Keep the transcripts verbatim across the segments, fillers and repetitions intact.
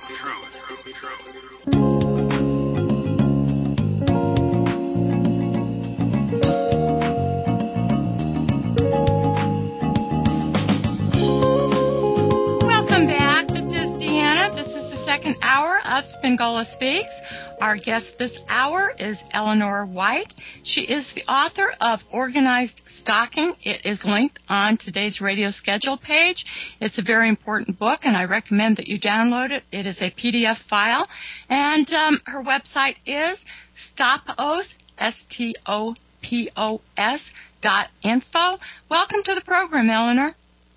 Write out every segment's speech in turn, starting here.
Welcome back. This is Deanna. This is the second hour of Spingola Speaks. Our guest this hour is Eleanor White. She is the author of Organized Stalking. It is linked on today's radio schedule page. It's a very important book, and I recommend that you download it. It is a P D F file, and um, her website is stopos, S T O P O S dot info. Welcome to the program, Eleanor.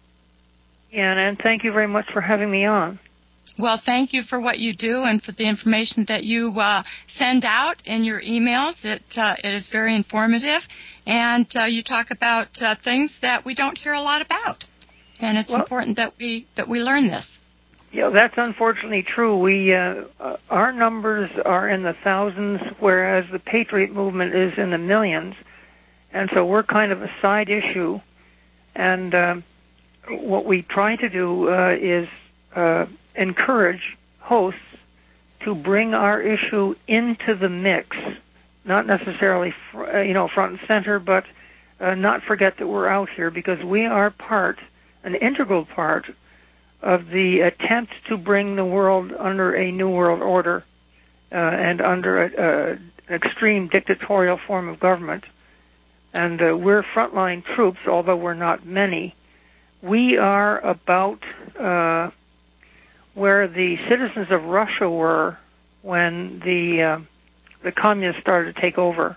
Yeah, and thank you very much for having me on. Well, thank you for what you do and for the information that you uh, send out in your emails. It, uh, it is very informative, and uh, you talk about uh, things that we don't hear a lot about, and it's well, important that we that we learn this. Yeah, that's unfortunately true. We uh, uh, our numbers are in the thousands, whereas the Patriot movement is in the millions, and so we're kind of a side issue. And uh, what we try to do uh, is uh, encourage hosts to bring our issue into the mix, not necessarily, fr- uh, you know, front and center, but uh, not forget that we're out here, because we are part, an integral part of the attempt to bring the world under a new world order uh, and under a, a, an extreme dictatorial form of government. And uh, we're frontline troops, although we're not many. We are about uh, where the citizens of Russia were when the uh, the communists started to take over,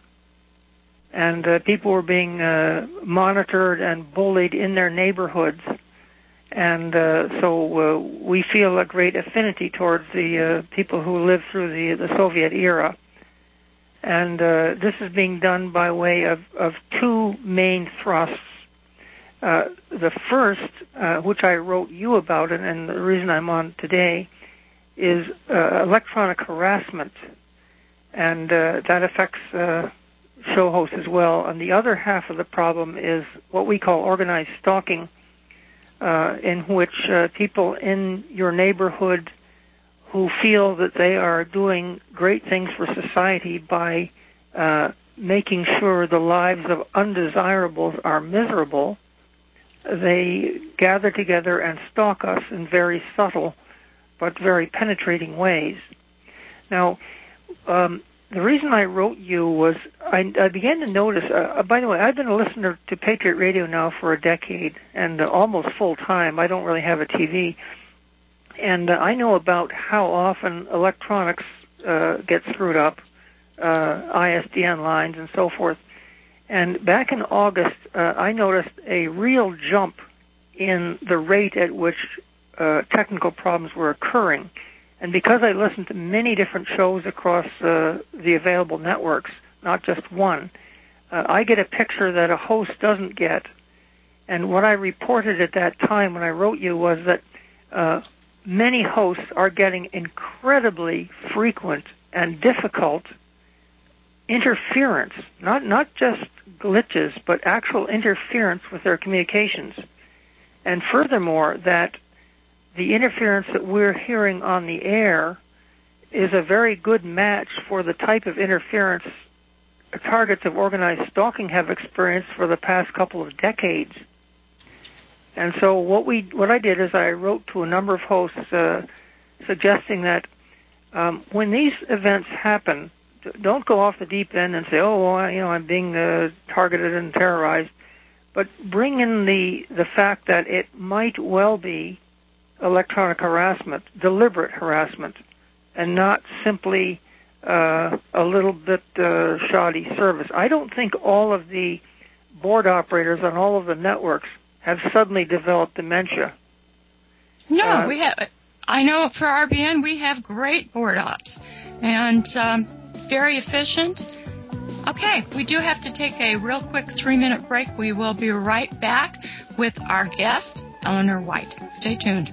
and uh, people were being uh, monitored and bullied in their neighborhoods, and uh, so uh, we feel a great affinity towards the uh, people who lived through the the Soviet era, and uh, this is being done by way of, of two main thrusts. Uh, the first, uh, which I wrote you about, and, and the reason I'm on today, is uh, electronic harassment, and uh, that affects uh, show hosts as well. And the other half of the problem is what we call organized stalking, uh, in which uh, people in your neighborhood who feel that they are doing great things for society by uh, making sure the lives of undesirables are miserable, they gather together and stalk us in very subtle but very penetrating ways. Now, um, the reason I wrote you was I, I began to notice, uh, by the way, I've been a listener to Patriot Radio now for a decade, and uh, almost full time. I don't really have a T V. And uh, I know about how often electronics uh, get screwed up, uh, I S D N lines and so forth. And back in August, uh, I noticed a real jump in the rate at which uh, technical problems were occurring. And because I listened to many different shows across uh, the available networks, not just one, uh, I get a picture that a host doesn't get. And what I reported at that time when I wrote you was that uh, many hosts are getting incredibly frequent and difficult interference, not not just glitches, but actual interference with their communications. And furthermore, that the interference that we're hearing on the air is a very good match for the type of interference targets of organized stalking have experienced for the past couple of decades. And so what we what I did is I wrote to a number of hosts uh, suggesting that um, when these events happen, don't go off the deep end and say, oh, well, you know, I'm being uh, targeted and terrorized. But bring in the, the fact that it might well be electronic harassment, deliberate harassment, and not simply uh, a little bit uh, shoddy service. I don't think all of the board operators on all of the networks have suddenly developed dementia. No, uh, we have. I know for R B N we have great board ops, and um, very efficient. Okay, we do have to take a real quick three-minute break. We will be right back with our guest, Eleanor White. Stay tuned.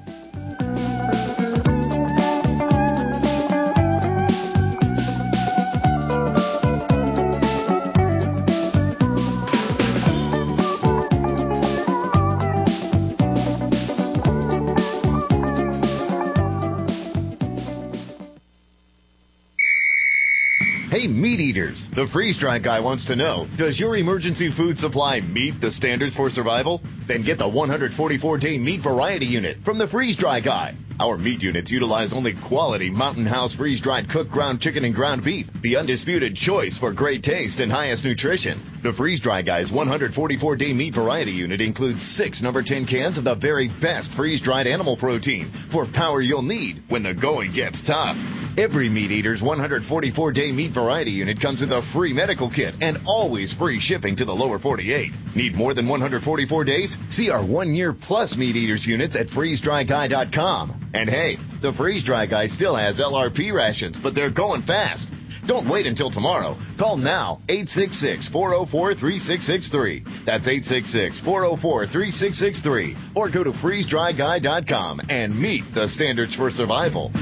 Hey, meat eaters, the freeze-dried guy wants to know, does your emergency food supply meet the standards for survival? Then get the one hundred forty-four day meat variety unit from the freeze-dry guy. Our meat units utilize only quality Mountain House freeze-dried cooked ground chicken and ground beef, the undisputed choice for great taste and highest nutrition. The freeze-dry guy's one hundred forty-four day meat variety unit includes six number ten cans of the very best freeze-dried animal protein for power you'll need when the going gets tough. Every meat eater's one hundred forty-four day meat variety unit comes with a free medical kit and always free shipping to the lower forty-eight. Need more than one hundred forty-four days? See our one-year plus meat eaters units at freeze dry guy dot com. And hey, the Freeze Dry Guy still has L R P rations, but they're going fast. Don't wait until tomorrow. Call now, eight six six, four oh four, three six six three. That's eight six six, four oh four, three six six three. Or go to freeze dry guy dot com and meet the standards for survival.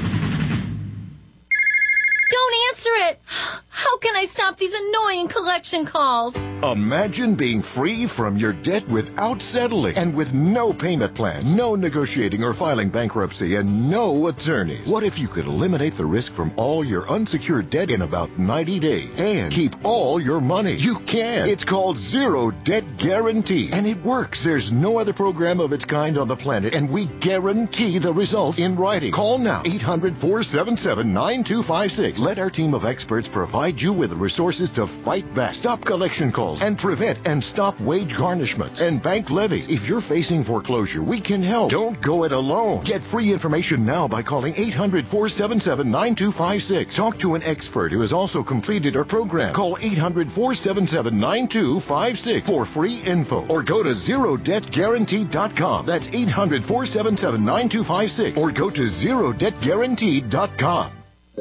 Don't answer it! How can I stop these annoying collection calls? Imagine being free from your debt without settling and with no payment plan, no negotiating or filing bankruptcy, and no attorneys. What if you could eliminate the risk from all your unsecured debt in about ninety days and keep all your money? You can. It's called Zero Debt Guarantee, and it works. There's no other program of its kind on the planet, and we guarantee the results in writing. Call now, eight hundred, four seven seven, nine two five six. Let our team of experts provide you with the resources to fight back, stop collection calls, and prevent and stop wage garnishments and bank levies. If you're facing foreclosure, we can help. Don't go it alone. Get free information now by calling eight hundred, four seven seven, nine two five six. Talk to an expert who has also completed our program. Call eight hundred, four seven seven, nine two five six for free info, or go to zero debt guarantee dot com. That's eight hundred, four seven seven, nine two five six, or go to zero debt guarantee dot com.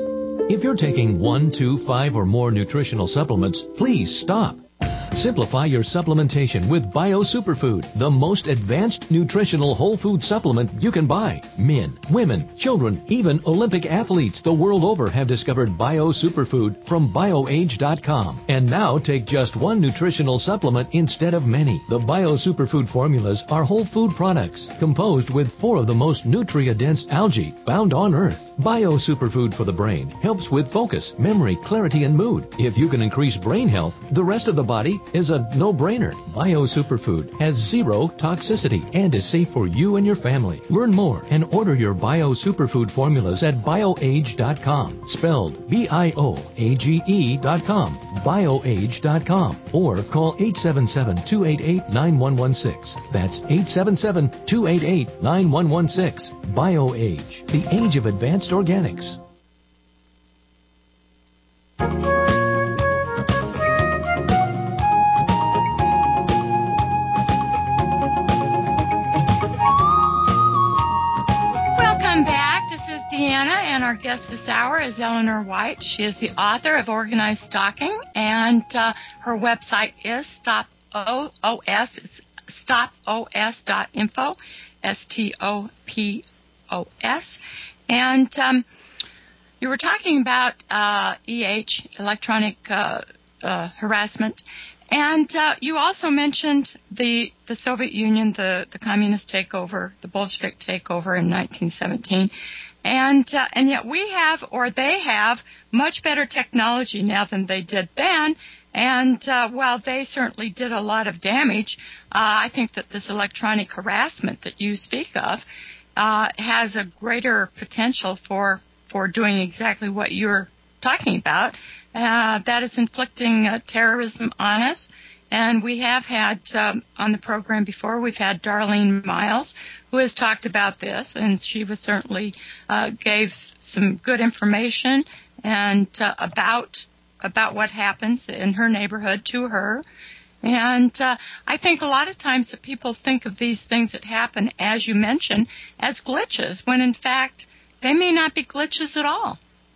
If you're taking one, two, five, or more nutritional supplements, please stop. Simplify your supplementation with Bio Superfood, the most advanced nutritional whole food supplement you can buy. Men, women, children, even Olympic athletes the world over have discovered Bio Superfood from bio age dot com. And now take just one nutritional supplement instead of many. The Bio Superfood formulas are whole food products composed with four of the most nutrient-dense algae found on Earth. Bio Superfood for the brain helps with focus, memory, clarity, and mood. If you can increase brain health, the rest of the body is a no-brainer. Bio Superfood has zero toxicity and is safe for you and your family. Learn more and order your Bio Superfood formulas at bio age dot com, spelled B I O A G E dot com, bio age dot com, or call eight seven seven, two eight eight, nine one one six. That's eight seven seven, two eight eight, nine one one six. BioAge, the age of advanced organics. Welcome back. This is Deanna, and our guest this hour is Eleanor White. She is the author of Organized Stocking, and uh, her website is stop O S, stop O S dot info, S T O P O S. And um, you were talking about uh, E H, electronic uh, uh, harassment, and uh, you also mentioned the the Soviet Union, the, the communist takeover, the Bolshevik takeover in nineteen seventeen. And uh, and yet we have, or they have, much better technology now than they did then. And uh, while they certainly did a lot of damage, uh, I think that this electronic harassment that you speak of uh, has a greater potential for for doing exactly what you're talking about. Uh, that is inflicting uh, terrorism on us. And we have had um, on the program before, we've had Darlene Miles, who has talked about this, and she was certainly uh, gave some good information and uh, about about what happens in her neighborhood to her. And uh, I think a lot of times that people think of these things that happen, as you mentioned, as glitches, when in fact they may not be glitches at all.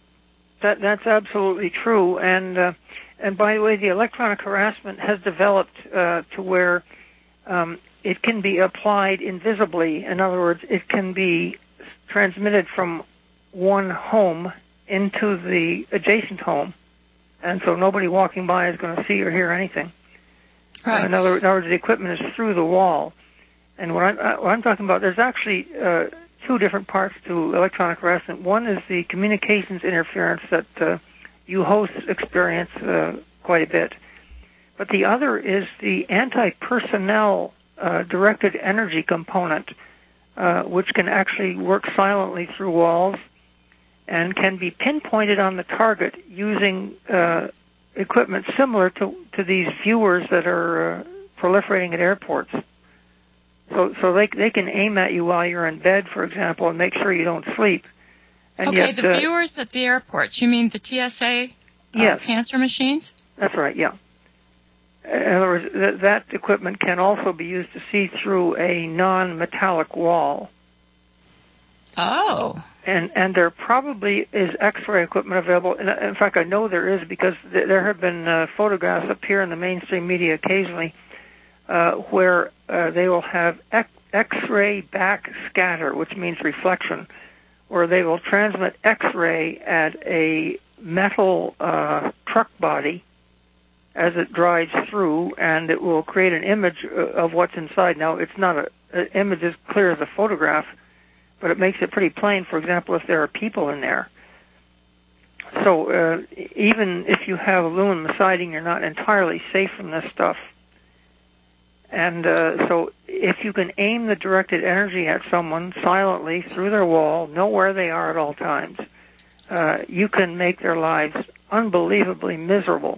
That that's absolutely true. And uh, and by the way, the electronic harassment has developed uh, to where um, it can be applied invisibly. In other words, it can be transmitted from one home into the adjacent home, and so nobody walking by is going to see or hear anything. Right. Uh, in, other, in other words, the equipment is through the wall. And what I'm, uh, what I'm talking about, there's actually uh, two different parts to electronic harassment. One is the communications interference that uh, you hosts experience uh, quite a bit. But the other is the anti-personnel uh, directed energy component, uh, which can actually work silently through walls and can be pinpointed on the target using uh, equipment similar to, to these viewers that are uh, proliferating at airports. So, so they they can aim at you while you're in bed, for example, and make sure you don't sleep. And okay, yet, the uh, viewers at the airports. You mean the T S A uh, yes. cancer machines? That's right, yeah. In other words, th- that equipment can also be used to see through a non-metallic wall. Oh. And and there probably is X-ray equipment available. In, in fact, I know there is because th- there have been uh, photographs appear in the mainstream media occasionally uh, where uh, they will have X- X-ray backscatter, which means reflection, where they will transmit X-ray at a metal uh, truck body as it drives through, and it will create an image of what's inside. Now, it's not a, an image as clear as a photograph, but it makes it pretty plain, for example, if there are people in there. So uh, even if you have aluminum siding, you're not entirely safe from this stuff. And uh, so if you can aim the directed energy at someone silently through their wall, know where they are at all times, uh, you can make their lives unbelievably miserable.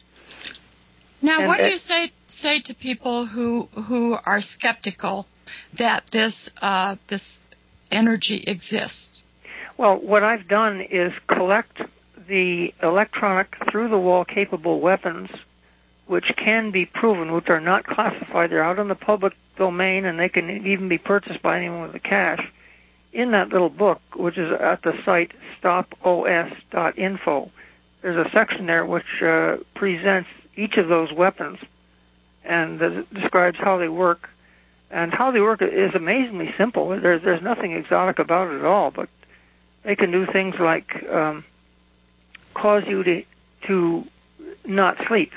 Now, and what do it, you say say to people who who are skeptical that this uh, this energy exists? Well, what I've done is collect the electronic through-the-wall capable weapons which can be proven, which are not classified. They're out in the public domain, and they can even be purchased by anyone with a cash. In that little book, which is at the site stop O S dot info, there's a section there which uh, presents each of those weapons and uh, describes how they work. And how they work is amazingly simple. There's, there's nothing exotic about it at all, but they can do things like um, cause you to, to not sleep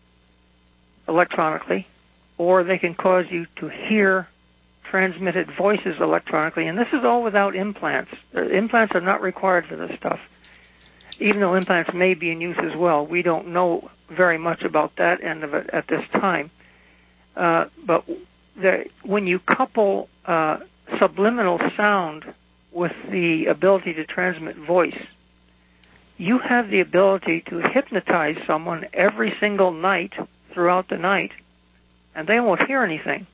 electronically, or they can cause you to hear transmitted voices electronically. And this is all without implants. Implants are not required for this stuff, even though implants may be in use as well. We don't know very much about that end of it at this time. Uh, but the, when you couple uh, subliminal sound with the ability to transmit voice, you have the ability to hypnotize someone every single night throughout the night, and they won't hear anything.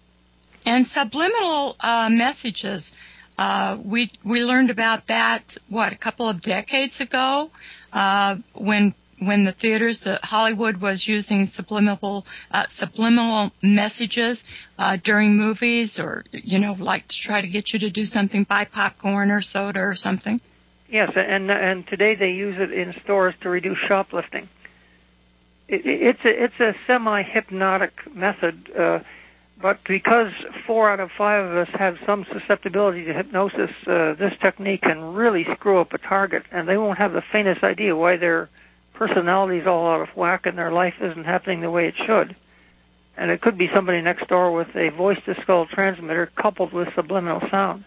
And subliminal uh, messages, uh, we we learned about that, what, a couple of decades ago, uh, when when the theaters, the Hollywood was using subliminal uh, subliminal messages uh, during movies, or, you know, like to try to get you to do something, buy popcorn or soda or something. Yes, and and today they use it in stores to reduce shoplifting. It, it's a it's a semi-hypnotic method, uh, but because four out of five of us have some susceptibility to hypnosis, uh, this technique can really screw up a target, and they won't have the faintest idea why their personality's all out of whack and their life isn't happening the way it should. And it could be somebody next door with a voice-to-skull transmitter coupled with subliminal sound.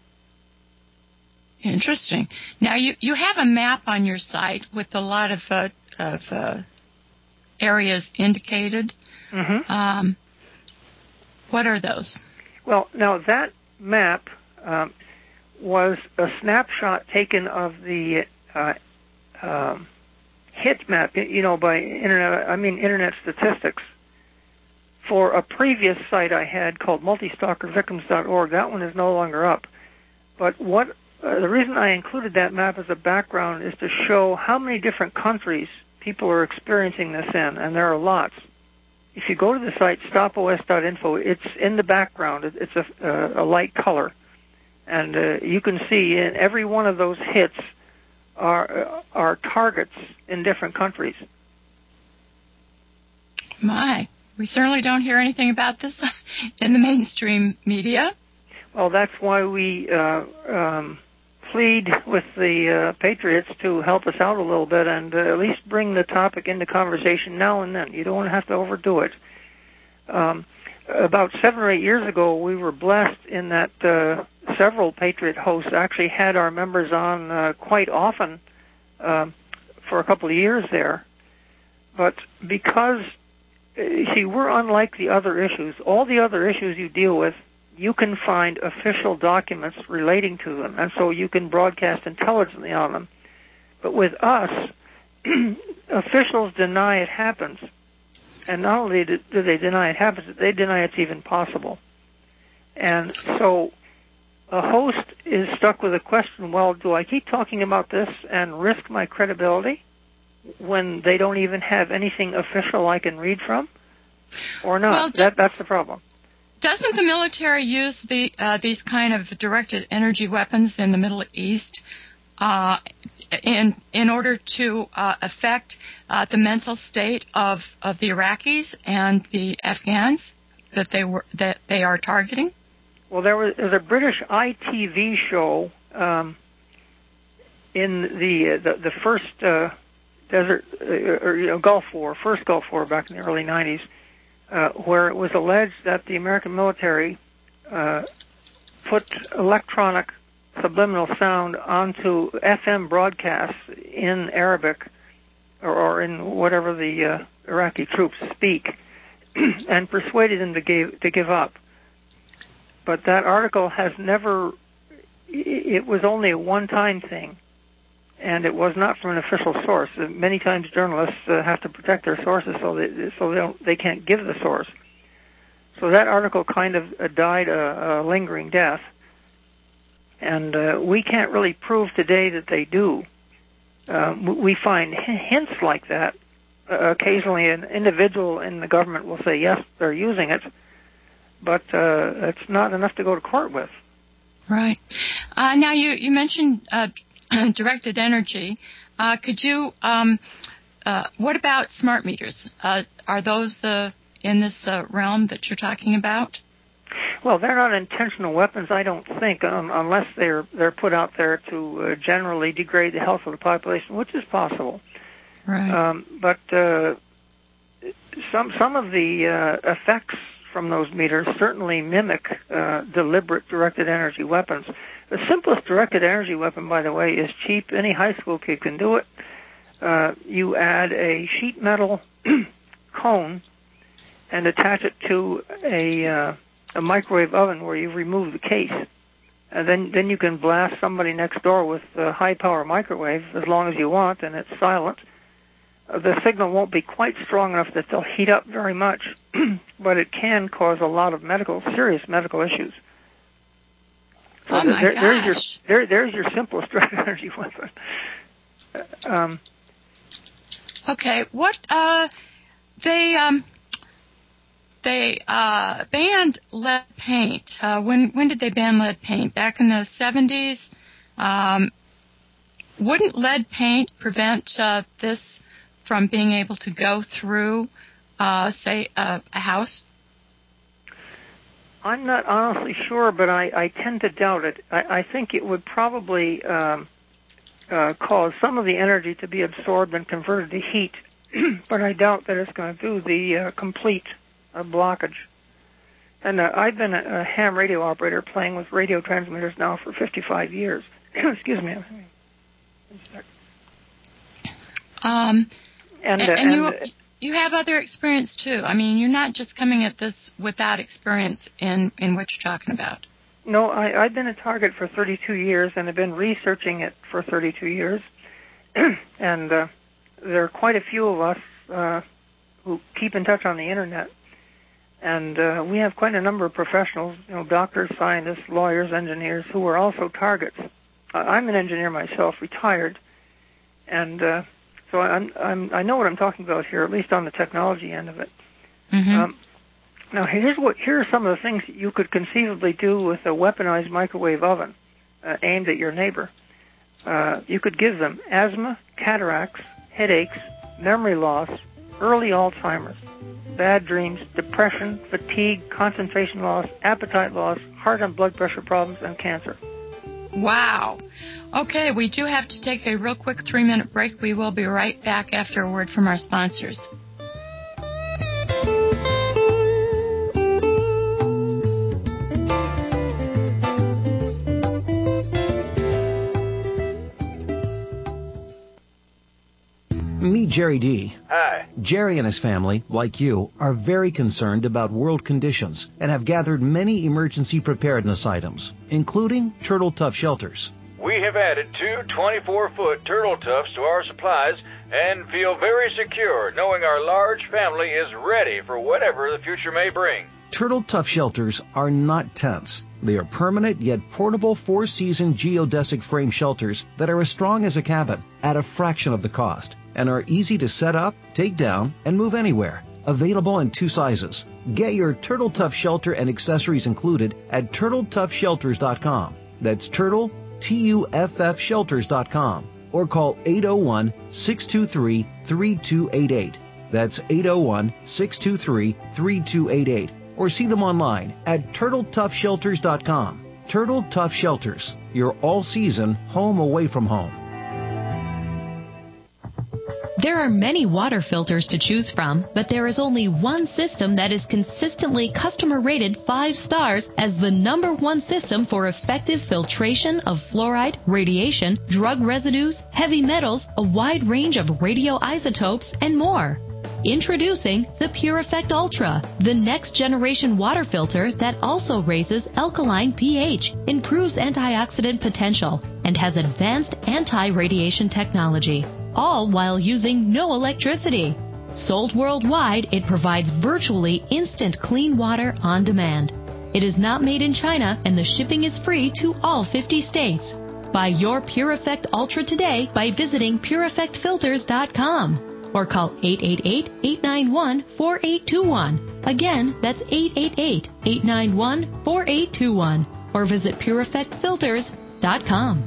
Interesting. Now, you, you have a map on your site with a lot of, uh, of uh, areas indicated. Mm-hmm. Um, what are those? Well, now that map um, was a snapshot taken of the uh, um, hit map, you know, by internet, I mean internet statistics, for a previous site I had called multi stalker victims dot org. That one is no longer up. But what uh, the reason I included that map as a background is to show how many different countries people are experiencing this in, and there are lots. If you go to the site stop O S dot info, it's in the background. It's a, uh, a light color, and uh, you can see in every one of those hits are are targets in different countries. My, we certainly don't hear anything about this in the mainstream media. Well, that's why we uh, um, plead with the uh, Patriots to help us out a little bit and uh, at least bring the topic into conversation now and then. You don't want to have to overdo it. Um, about seven or eight years ago, we were blessed in that uh, several Patriot hosts actually had our members on uh, quite often uh, for a couple of years there. But because, see, we're unlike the other issues. All the other issues you deal with, you can find official documents relating to them, and so you can broadcast intelligently on them. But with us, officials deny it happens. And not only do they deny it happens, they deny it's even possible. And so a host is stuck with a question, well, do I keep talking about this and risk my credibility when they don't even have anything official I can read from? Or not? Well, that, that's the problem. Doesn't the military use the uh, these kind of directed energy weapons in the Middle East uh, in in order to uh, affect uh, the mental state of, of the Iraqis and the Afghans that they were that they are targeting? Well, there was, there was a British I T V show um, in the, uh, the the first uh, desert uh, or you know, Gulf War, first Gulf War back in the early nineties. Uh, where it was alleged that the American military uh, put electronic subliminal sound onto F M broadcasts in Arabic or, or in whatever the uh, Iraqi troops speak and persuaded them to give, to give up. But that article has never, it was only a one-time thing, and it was not from an official source. Many times journalists uh, have to protect their sources so they, so they, don't, they can't give the source. So that article kind of uh, died a, a lingering death, and uh, we can't really prove today that they do. Um, we find hints like that. Uh, occasionally an individual in the government will say, yes, they're using it, but uh, it's not enough to go to court with. Right. Uh, now, you, you mentioned uh, directed energy. Uh, could you, um, uh, what about smart meters? Uh, are those the in this uh, realm that you're talking about? Well, they're not intentional weapons, I don't think, um, unless they're they're put out there to uh, generally degrade the health of the population, which is possible. Right. Um, but uh, some some of the uh, effects from those meters certainly mimic uh, deliberate directed energy weapons. The simplest directed energy weapon, by the way, is cheap. Any high school kid can do it. Uh, you add a sheet metal cone and attach it to a, uh, a microwave oven where you've removed the case. And then, then you can blast somebody next door with a high-power microwave as long as you want, and it's silent. Uh, the signal won't be quite strong enough that they'll heat up very much, but it can cause a lot of medical, serious medical issues. So oh, my there, gosh. There's your, there, there's your simplest directed energy weapon. Um, okay, what, uh, they, um, they, uh, banned lead paint. Uh, when, when did they ban lead paint? Back in the seventies? Um, wouldn't lead paint prevent, uh, this from being able to go through, uh, say, uh, a house? I'm not honestly sure, but I, I tend to doubt it. I, I think it would probably um, uh, cause some of the energy to be absorbed and converted to heat, but I doubt that it's going to do the uh, complete uh, blockage. And uh, I've been a, a ham radio operator playing with radio transmitters now for fifty-five years. Excuse me. Um, and, and, uh, and you, and you have other experience, too. I mean, you're not just coming at this without experience in, in what you're talking about. No, I, I've been a target for thirty-two years, and I've been researching it for thirty-two years. and uh, there are quite a few of us uh, who keep in touch on the Internet. And uh, we have quite a number of professionals, you know, doctors, scientists, lawyers, engineers, who are also targets. Uh, I'm an engineer myself, retired, and uh, so I'm, I'm, I know what I'm talking about here, at least on the technology end of it. Mm-hmm. Um, now, here's what here are some of the things you could conceivably do with a weaponized microwave oven uh, aimed at your neighbor. Uh, you could give them asthma, cataracts, headaches, memory loss, early Alzheimer's, bad dreams, depression, fatigue, concentration loss, appetite loss, heart and blood pressure problems, and cancer. Wow. Okay, we do have to take a real quick three-minute break. We will be right back after a word from our sponsors. Meet Jerry D. Hi. Jerry and his family, like you, are very concerned about world conditions and have gathered many emergency preparedness items, including Turtle Tough shelters. We have added two twenty-four-foot Turtle Toughs to our supplies and feel very secure knowing our large family is ready for whatever the future may bring. Turtle Tough shelters are not tents. They are permanent yet portable four-season geodesic frame shelters that are as strong as a cabin at a fraction of the cost and are easy to set up, take down, and move anywhere. Available in two sizes. Get your Turtle Tough shelter and accessories included at turtle tough shelters dot com. That's Turtle, T U F F shelters dot com. Or call eight oh one, six two three, three two eight eight. That's eight oh one, six two three, three two eight eight. Or see them online at turtle tough shelters dot com. Turtle Tough Shelters, your all-season home away from home. There are many water filters to choose from, but there is only one system that is consistently customer-rated five stars as the number one system for effective filtration of fluoride, radiation, drug residues, heavy metals, a wide range of radioisotopes, and more. Introducing the PureEffect Ultra, the next generation water filter that also raises alkaline pH, improves antioxidant potential, and has advanced anti-radiation technology, all while using no electricity. Sold worldwide, it provides virtually instant clean water on demand. It is not made in China, and the shipping is free to all fifty states. Buy your PureEffect Ultra today by visiting pure effect filters dot com. Or call eight eight eight, eight nine one, four eight two one. Again, that's eight eight eight, eight nine one, four eight two one. Or visit pure effect filters dot com.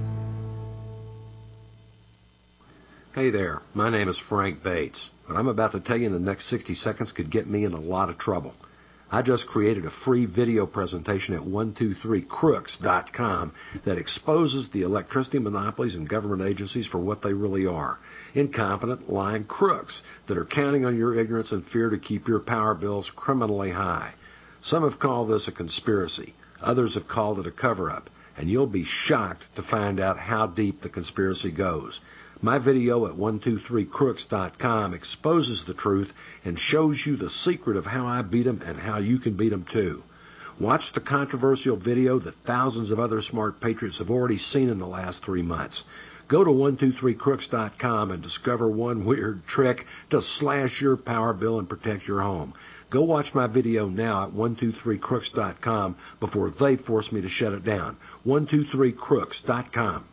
Hey there, my name is Frank Bates. What I'm about to tell you in the next sixty seconds could get me in a lot of trouble. I just created a free video presentation at one two three crooks dot com that exposes the electricity monopolies and government agencies for what they really are. Incompetent, lying crooks that are counting on your ignorance and fear to keep your power bills criminally high. Some have called this a conspiracy. Others have called it a cover-up. And you'll be shocked to find out how deep the conspiracy goes. My video at one two three crooks dot com exposes the truth and shows you the secret of how I beat them and how you can beat them too. Watch the controversial video that thousands of other smart patriots have already seen in the last three months. Go to one two three crooks dot com and discover one weird trick to slash your power bill and protect your home. Go watch my video now at one two three crooks dot com before they force me to shut it down. one two three crooks dot com.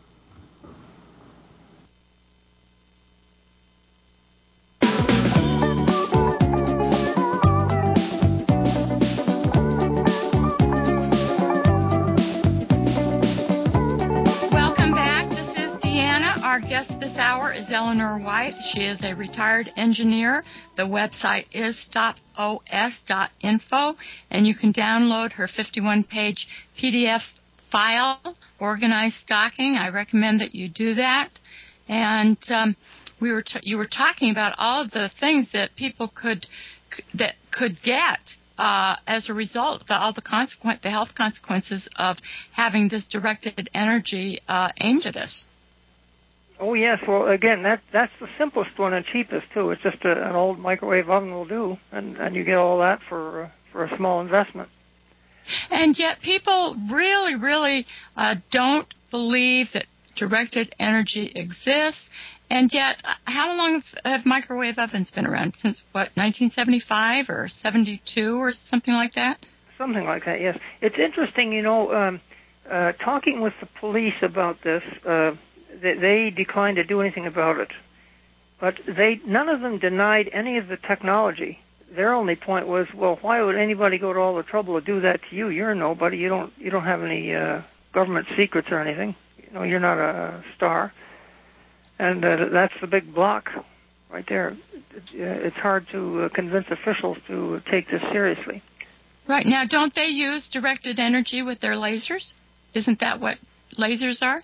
Our guest this hour is Eleanor White. She is a retired engineer. The website is stop O S dot info, and you can download her fifty-one page P D F file, Organized Stocking. I recommend that you do that. And um, we were t- you were talking about all of the things that people could that could get uh, as a result of all the consequent the health consequences of having this directed energy uh, aimed at us. Oh, yes. Well, again, that that's the simplest one and cheapest, too. It's just a, an old microwave oven will do, and, and you get all that for, uh, for a small investment. And yet people really, really uh, don't believe that directed energy exists. And yet, how long have microwave ovens been around? Since, what, nineteen seventy-five or seventy-two or something like that? Something like that, yes. It's interesting, you know, um, uh, talking with the police about this, uh, they declined to do anything about it. But they none of them denied any of the technology. Their only point was, well, why would anybody go to all the trouble to do that to you? You're nobody. You don't you don't have any uh, government secrets or anything. You know, you're not a star. And uh, that's the big block right there. It's hard to uh, convince officials to take this seriously. Right. Now, don't they use directed energy with their lasers? Isn't that what lasers are?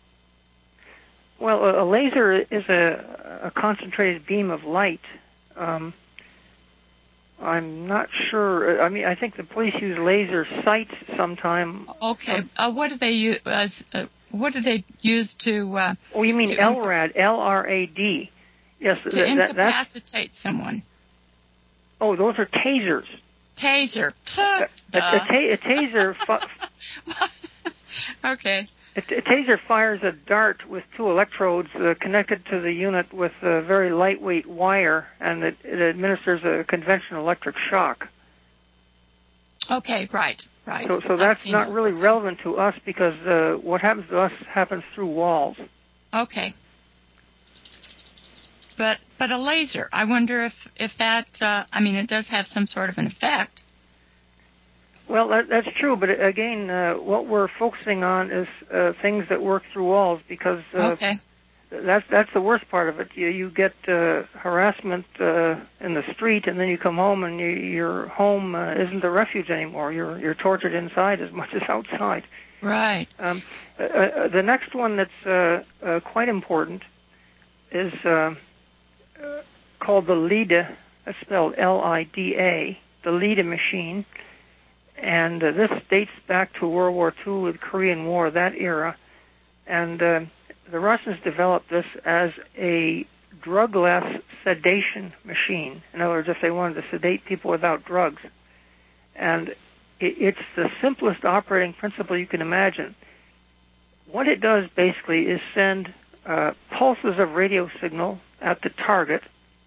Well, a laser is a, a concentrated beam of light. Um, I'm not sure. I mean, I think the police use laser sights sometime. Okay. Uh, what do they use? Uh, what do they use to? Uh, oh, you mean to, L R A D? L R A D. Yes, to that, incapacitate someone. Oh, those are tasers. Taser. A, a, a, ta- a taser. Fu- okay. A, a taser fires a dart with two electrodes uh, connected to the unit with a very lightweight wire, and it, it administers a conventional electric shock. Okay, right, right. So, so that's not really okay. relevant to us because uh, what happens to us happens through walls. Okay. But but a laser, I wonder if, if that, uh, I mean, it does have some sort of an effect. Well, that, that's true, but again, uh, what we're focusing on is uh, things that work through walls because uh, okay. that's that's the worst part of it. You, you get uh, harassment uh, in the street, and then you come home, and you, your home uh, isn't a refuge anymore. You're you're tortured inside as much as outside. Right. Um, uh, uh, the next one that's uh, uh, quite important is uh, uh, called the LIDA. That's spelled L I D A. The LIDA machine. And uh, this dates back to World War Two, the Korean War, that era. And uh, the Russians developed this as a drugless sedation machine. In other words, if they wanted to sedate people without drugs. And it, it's the simplest operating principle you can imagine. What it does basically is send uh, pulses of radio signal at the target,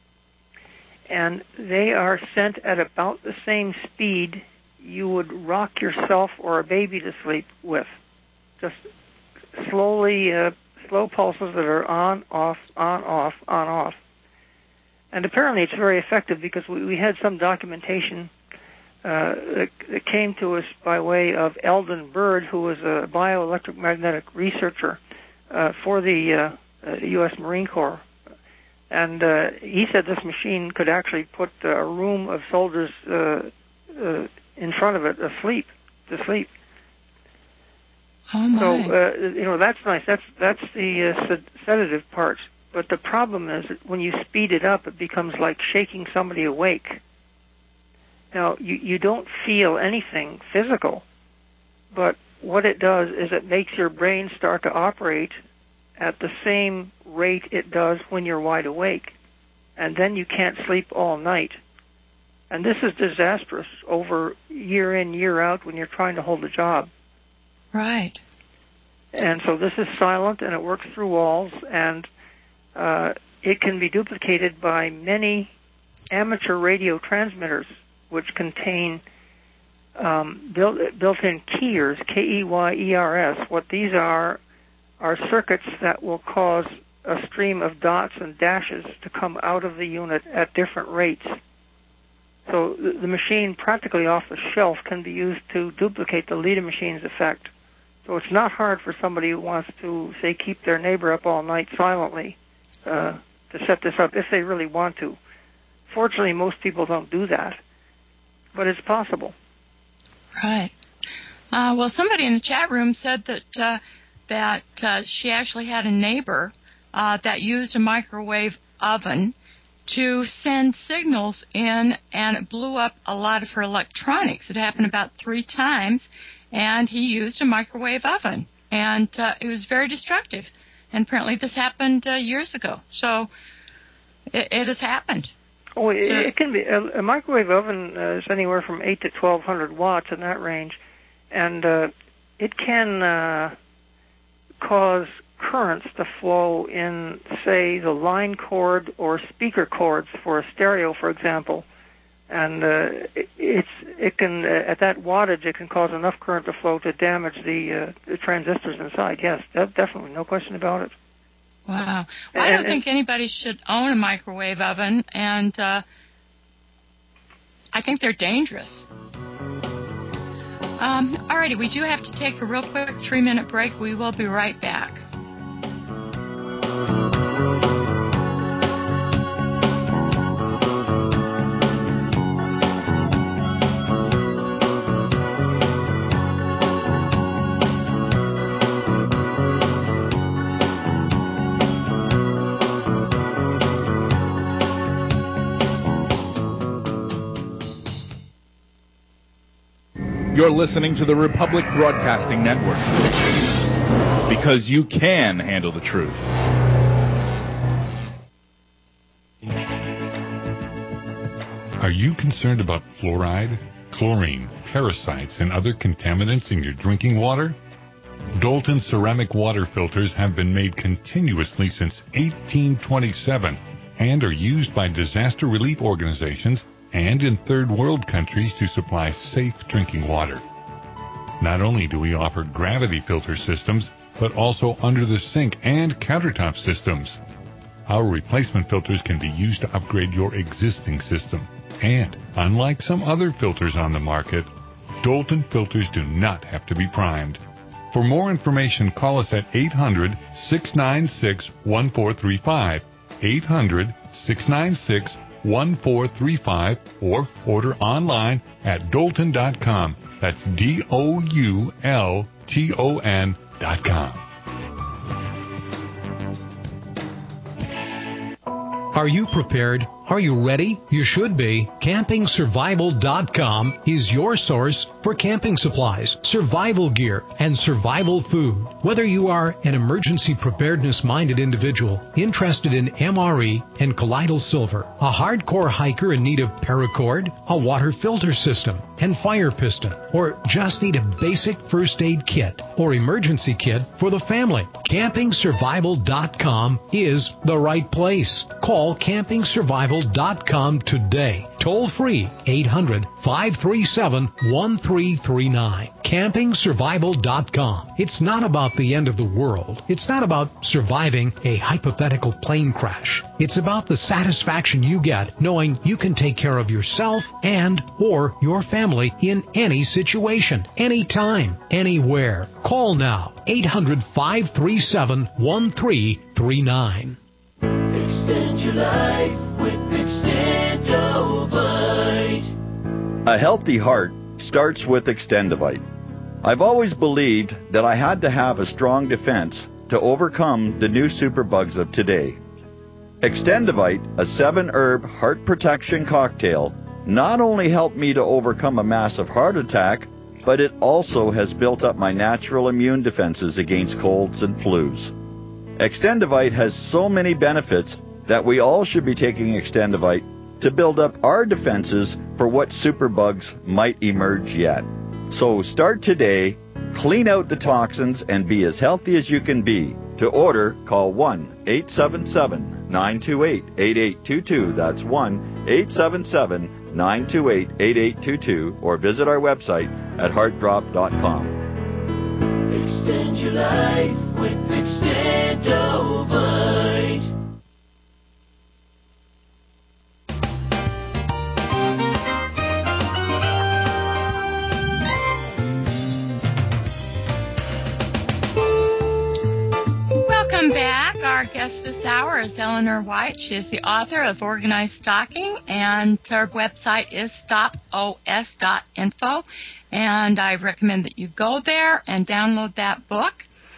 and they are sent at about the same speed you would rock yourself or a baby to sleep with. Just slowly, uh, slow pulses that are on, off, on, off, on, off. And apparently it's very effective because we, we had some documentation uh, that, that came to us by way of Eldon Bird, who was a bioelectromagnetic researcher uh, for the uh, uh, U S Marine Corps. And uh, he said this machine could actually put uh, a room of soldiers uh, uh, in front of it asleep, to sleep. Oh my. So, uh, you know, that's nice. That's that's the uh, sed- sedative part. But the problem is that when you speed it up, it becomes like shaking somebody awake. Now, you, you don't feel anything physical, but what it does is it makes your brain start to operate at the same rate it does when you're wide awake. And then you can't sleep all night. And this is disastrous over year in, year out when you're trying to hold a job. Right. And so this is silent, and it works through walls, and uh, it can be duplicated by many amateur radio transmitters, which contain um, built, built-in keyers, K E Y E R S. What these are are circuits that will cause a stream of dots and dashes to come out of the unit at different rates. So the machine, practically off the shelf, can be used to duplicate the LIDA machine's effect. So it's not hard for somebody who wants to, say, keep their neighbor up all night silently uh, to set this up if they really want to. Fortunately, most people don't do that, but it's possible. Right. Uh, well, somebody in the chat room said that uh, that uh, she actually had a neighbor uh, that used a microwave oven to send signals in, and it blew up a lot of her electronics. It happened about three times, and he used a microwave oven, and uh, it was very destructive. And apparently this happened uh, years ago. So it, it has happened. Oh, it, so, it can be. A, a microwave oven uh, is anywhere from eight to twelve hundred watts in that range, and uh, it can uh, cause currents to flow in, say, the line cord or speaker cords for a stereo, for example. And uh, it, it's it can uh, at that wattage it can cause enough current to flow to damage the, uh, the transistors inside. Yes, that, definitely, no question about it. Wow, well, I don't and, think anybody should own a microwave oven, and uh, I think they're dangerous. Um, alrighty, we do have to take a real quick three-minute break. We will be right back. You're listening to the Republic Broadcasting Network, because you can handle the truth. Are you concerned about fluoride, chlorine, parasites, and other contaminants in your drinking water? Dalton ceramic water filters have been made continuously since eighteen twenty-seven and are used by disaster relief organizations and in third world countries to supply safe drinking water. Not only do we offer gravity filter systems, but also under the sink and countertop systems. Our replacement filters can be used to upgrade your existing system. And unlike some other filters on the market, Dalton filters do not have to be primed. For more information, call us at eight hundred, six nine six, one four three five, eight hundred, six nine six, one four three five, or order online at Dalton dot com. That's D O U L T O N dot com. Are you prepared? Are you ready? You should be. Camping Survival dot com is your source for camping supplies, survival gear, and survival food. Whether you are an emergency preparedness-minded individual interested in M R E and colloidal silver, a hardcore hiker in need of paracord, a water filter system, and fire piston, or just need a basic first aid kit or emergency kit for the family, Camping Survival dot com is the right place. Call Camping Survival dot com today. Toll free eight hundred, five three seven, one three three nine. Camping Survival dot com. It's not about the end of the world. It's not about surviving a hypothetical plane crash. It's about the satisfaction you get knowing you can take care of yourself and or your family in any situation, anytime, anywhere. Call now. eight hundred, five three seven, one three three nine. Extend your life with Extendovite. A healthy heart starts with Extendovite. I've always believed that I had to have a strong defense to overcome the new superbugs of today. Extendovite, a seven-herb heart protection cocktail, not only helped me to overcome a massive heart attack, but it also has built up my natural immune defenses against colds and flus. Extendovite has so many benefits that we all should be taking Extendovite to build up our defenses for what superbugs might emerge yet. So start today, clean out the toxins, and be as healthy as you can be. To order, call one eight seven seven, nine two eight, eight eight two two. That's one eight seven seven, nine two eight, eight eight two two, or visit our website at heart drop dot com. Extend your life with Extendovite. Welcome back. Our guest this hour is Eleanor White. She is the author of Organized Stocking, and her website is stop O S dot info. And I recommend that you go there and download that book.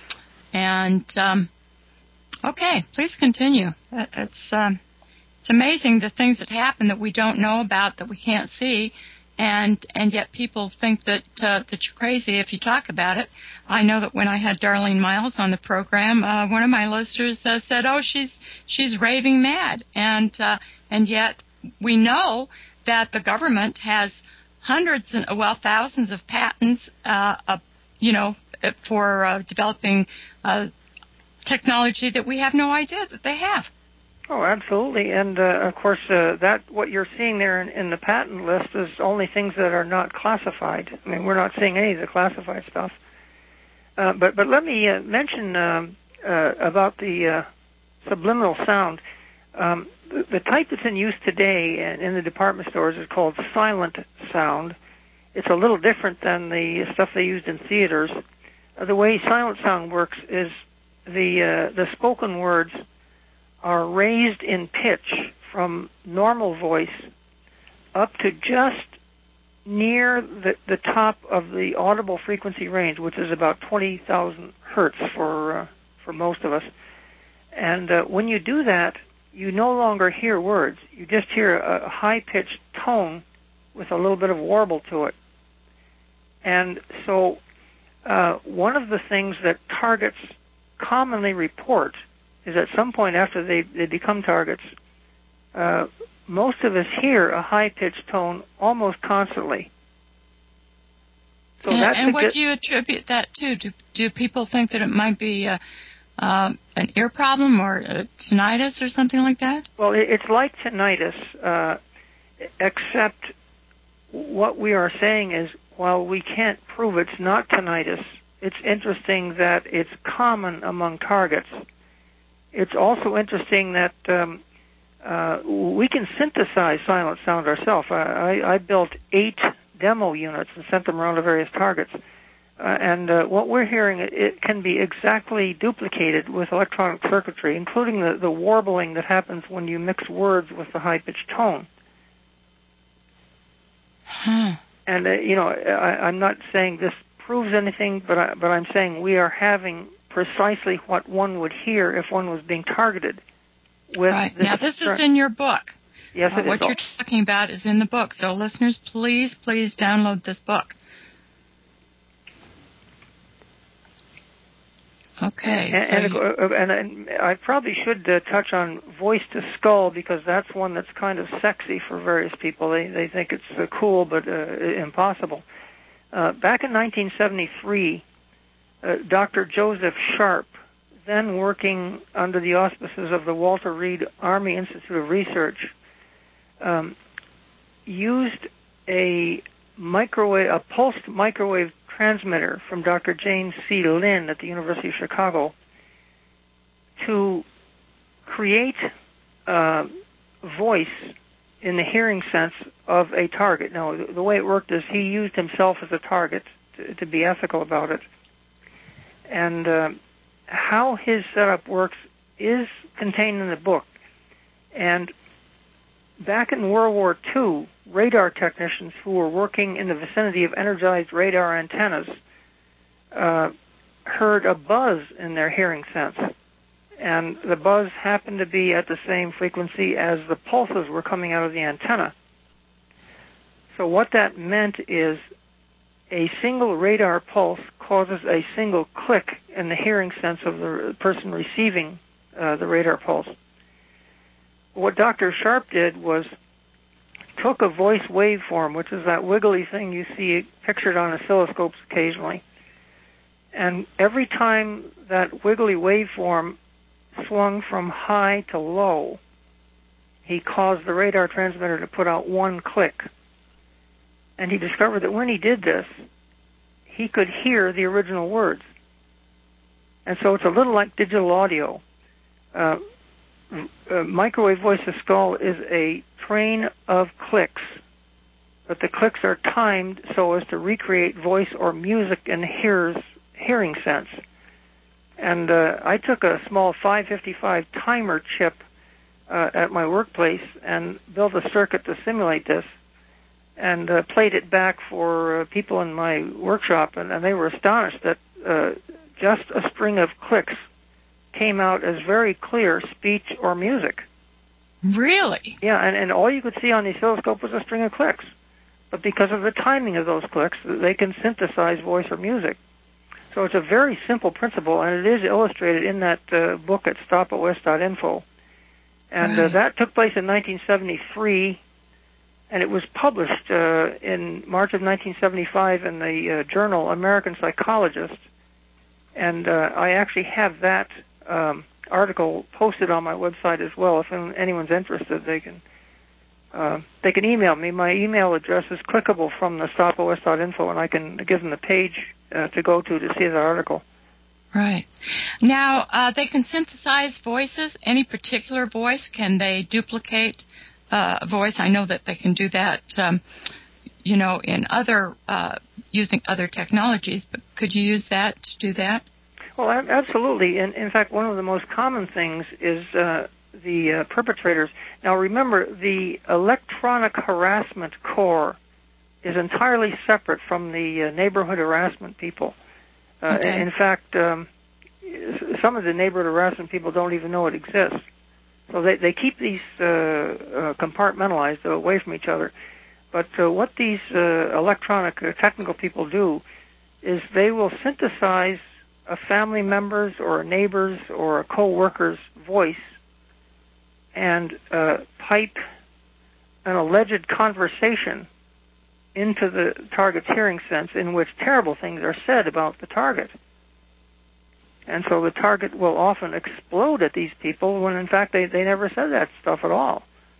And, um, okay, please continue. It's, um, it's amazing the things that happen that we don't know about, that we can't see. And and yet people think that uh, that you're crazy if you talk about it. I know that when I had Darlene Miles on the program, uh, one of my listeners uh, said, "Oh, she's she's raving mad," and uh, and yet we know that the government has hundreds and well thousands of patents, uh, uh, you know, for uh, developing uh, technology that we have no idea that they have. Oh, absolutely. And, uh, of course, uh, that what you're seeing there in, in the patent list is only things that are not classified. I mean, we're not seeing any of the classified stuff. Uh, but, but let me uh, mention um, uh, about the uh, subliminal sound. Um, the, the type that's in use today in, in the department stores is called silent sound. It's a little different than the stuff they used in theaters. Uh, the way silent sound works is the uh, the spoken words are raised in pitch from normal voice up to just near the, the top of the audible frequency range, which is about twenty thousand hertz for uh, for most of us. And uh, when you do that, you no longer hear words. You just hear a high-pitched tone with a little bit of warble to it. And so uh, one of the things that targets commonly report is at some point after they, they become targets, uh, most of us hear a high-pitched tone almost constantly. So and that's and what good... do you attribute that to? Do, do people think that it might be uh, uh, an ear problem or uh, tinnitus or something like that? Well, it, it's like tinnitus, uh, except what we are saying is, while we can't prove it's not tinnitus, it's interesting that it's common among targets. It's also interesting that um, uh, we can synthesize silent sound ourselves. I, I, I built eight demo units and sent them around to various targets. Uh, and uh, what we're hearing, it, it can be exactly duplicated with electronic circuitry, including the, the warbling that happens when you mix words with the high-pitched tone. Hmm. And, uh, you know, I, I'm not saying this proves anything, but, I, but I'm saying we are having precisely what one would hear if one was being targeted. With right. This now, this is in your book. Yes, uh, it what is. What you're talking about is in the book. So, listeners, please, please download this book. Okay. And, so and, you... and, and I probably should uh, touch on voice to skull, because that's one that's kind of sexy for various people. They they think it's uh, cool but uh, impossible. Uh, back in nineteen seventy-three, uh, Doctor Joseph Sharp, then working under the auspices of the Walter Reed Army Institute of Research, um, used a microwave, a pulsed microwave transmitter from Doctor James C. Lynn at the University of Chicago to create uh, voice in the hearing sense of a target. Now, the, the way it worked is he used himself as a target to, to be ethical about it. And uh, how his setup works is contained in the book. And back in World War Two, radar technicians who were working in the vicinity of energized radar antennas uh, heard a buzz in their hearing sense. And the buzz happened to be at the same frequency as the pulses were coming out of the antenna. So what that meant is a single radar pulse causes a single click in the hearing sense of the person receiving uh, the radar pulse. What Doctor Sharp did was took a voice waveform, which is that wiggly thing you see pictured on oscilloscopes occasionally, and every time that wiggly waveform swung from high to low, he caused the radar transmitter to put out one click. And he discovered that when he did this, he could hear the original words. And so it's a little like digital audio. Uh, uh, microwave voice to skull is a train of clicks, but the clicks are timed so as to recreate voice or music in the hearer's hearing sense. And uh, I took a small five fifty-five timer chip uh, at my workplace and built a circuit to simulate this, and uh, played it back for uh, people in my workshop, and, and they were astonished that uh, just a string of clicks came out as very clear speech or music. Really? Yeah, and, and all you could see on the oscilloscope was a string of clicks. But because of the timing of those clicks, they can synthesize voice or music. So it's a very simple principle, and it is illustrated in that uh, book at stop o s dot info. And right. uh, that took place in nineteen seventy-three, and it was published uh, in March of nineteen seventy-five in the uh, journal American Psychologist. And uh, I actually have that um, article posted on my website as well. If anyone's interested, they can uh, they can email me. My email address is clickable from the stop o s dot info, and I can give them the page uh, to go to to see the article. Right. Now, uh, they can synthesize voices. Any particular voice? Can they duplicate uh, a voice? I know that they can do that, um, you know, in other, uh, using other technologies, but could you use that to do that? Well, absolutely. In, in fact, one of the most common things is uh, the uh, perpetrators. Now, remember, the electronic harassment core is entirely separate from the uh, neighborhood harassment people. Uh, okay. In fact, um, some of the neighborhood harassment people don't even know it exists. So they, they keep these uh, uh, compartmentalized away from each other. But uh, what these uh, electronic uh, technical people do is they will synthesize a family member's or a neighbor's or a co-worker's voice and uh, pipe an alleged conversation into the target's hearing sense in which terrible things are said about the target. And so the target will often explode at these people when, in fact, they, they never said that stuff at all.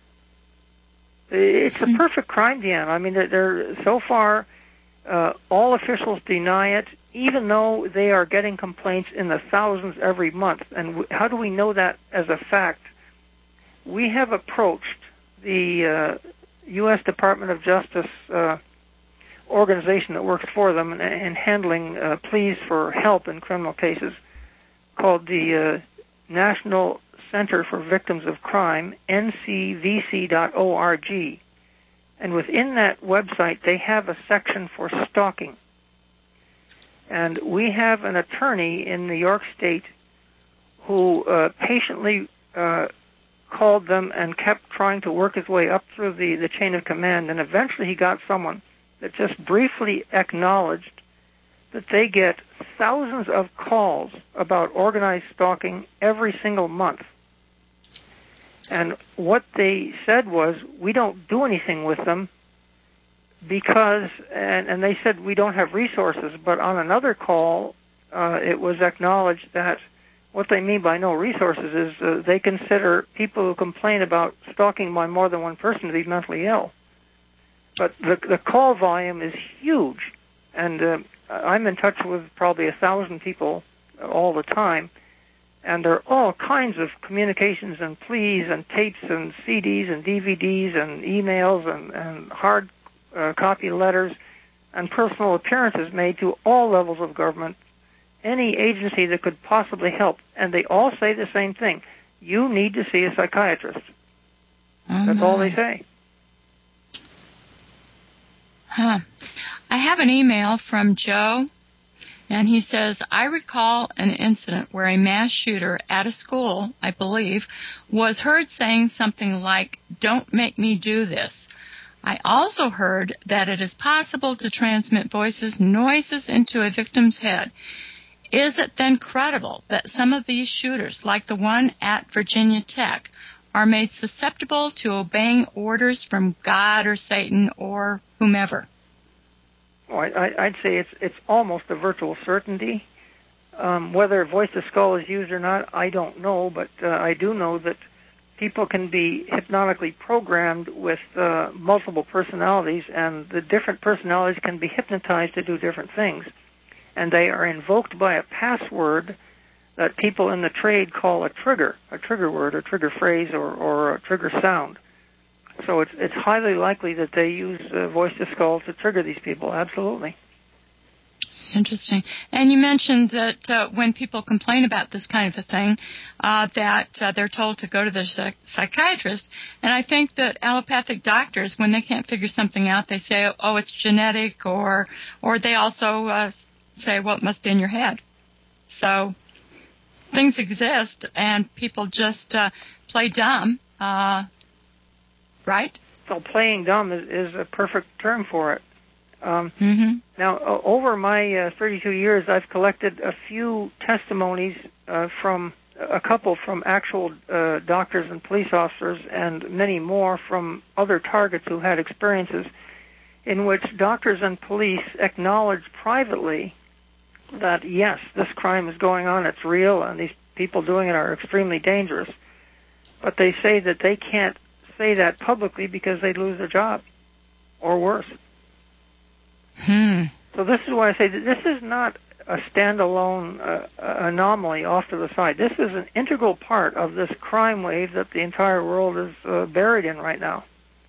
It's a perfect crime, Deanna. I mean, they're, they're so far, uh, all officials deny it, even though they are getting complaints in the thousands every month. And w- how do we know that as a fact? We have approached the uh, U S Department of Justice uh, organization that works for them in, in handling uh, pleas for help in criminal cases, called the uh, National Center for Victims of Crime, N C V C dot org. And within that website, they have a section for stalking. And we have an attorney in New York State who uh, patiently uh, called them and kept trying to work his way up through the, the chain of command, and eventually he got someone that just briefly acknowledged that they get thousands of calls about organized stalking every single month. And what they said was, we don't do anything with them because, and, and they said we don't have resources, but on another call, uh, it was acknowledged that what they mean by no resources is uh, they consider people who complain about stalking by more than one person to be mentally ill. But the, the call volume is huge, and uh, I'm in touch with probably a thousand people all the time, and there are all kinds of communications and pleas and tapes and C Ds and D V Ds and emails and, and hard uh, copy letters and personal appearances made to all levels of government, any agency that could possibly help, and they all say the same thing. You need to see a psychiatrist. Oh, That's my. all they say. Huh. I have an email from Joe, and he says, I recall an incident where a mass shooter at a school, I believe, was heard saying something like, don't make me do this. I also heard that it is possible to transmit voices, noises into a victim's head. Is it then credible that some of these shooters, like the one at Virginia Tech, are made susceptible to obeying orders from God or Satan or whomever? Well, I, I'd say it's it's almost a virtual certainty. Um, whether voice to skull is used or not, I don't know, but uh, I do know that people can be hypnotically programmed with uh, multiple personalities, and the different personalities can be hypnotized to do different things. And they are invoked by a password that people in the trade call a trigger, a trigger word, or trigger phrase, or, or a trigger sound. So it's it's highly likely that they use uh, voice to skull to trigger these people, absolutely. Interesting. And you mentioned that uh, when people complain about this kind of a thing, uh, that uh, they're told to go to the psych- psychiatrist. And I think that allopathic doctors, when they can't figure something out, they say, oh, it's genetic, or or they also uh, say, well, it must be in your head. So things exist, and people just uh, play dumb, uh, right? So playing dumb is, is a perfect term for it. Um, mm-hmm. Now, uh, over my uh, thirty-two years, I've collected a few testimonies uh, from a couple from actual uh, doctors and police officers, and many more from other targets who had experiences in which doctors and police acknowledged privately that, yes, this crime is going on, it's real, and these people doing it are extremely dangerous. But they say that they can't say that publicly because they'd lose their job, or worse. Hmm. So this is why I say that this is not a standalone uh, anomaly off to the side. This is an integral part of this crime wave that the entire world is uh, buried in right now.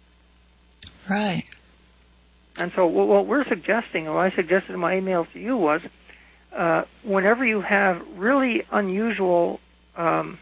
Right. And so what we're suggesting, or I suggested in my email to you, was uh, whenever you have really unusual um,